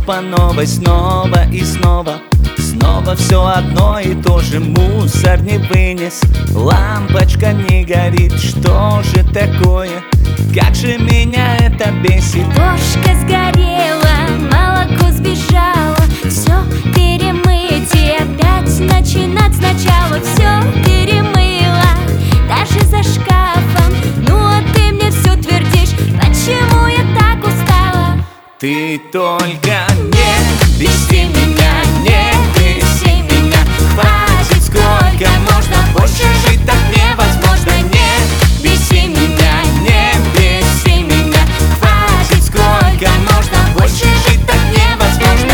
по новой снова и снова. Снова все одно и то же, мусор не вынес, лампочка не горит. Что же такое? Как же меня это бесит? Ложка сгорела, молоко сбежало, все перемыть и опять начинать сначала. Все перемыла, даже за шкафом. Ну а ты мне все твердишь, почему я так устала? Ты только не беси меня, не беси меня. Хватит, сколько можно, больше жить так невозможно. Не беси меня, не беси меня. Хватит, сколько можно, больше жить так невозможно.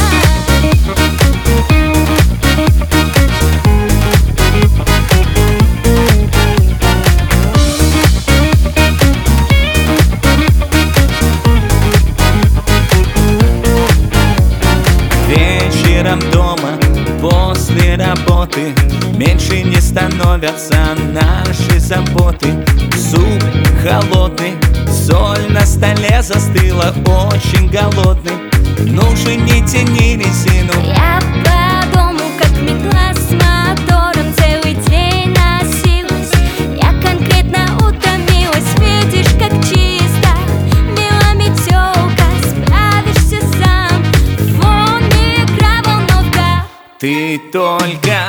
Вечером дома, после работы, меньше не становятся наши заботы. Суп холодный, соль на столе застыла, очень голодный. Ну же, не тяни резину. Я по дому, как метла с мотором, целый день носилась. Я конкретно утомилась, видишь, как чисто. Мила метелка, справишься сам. Вон микроволновка. Ты только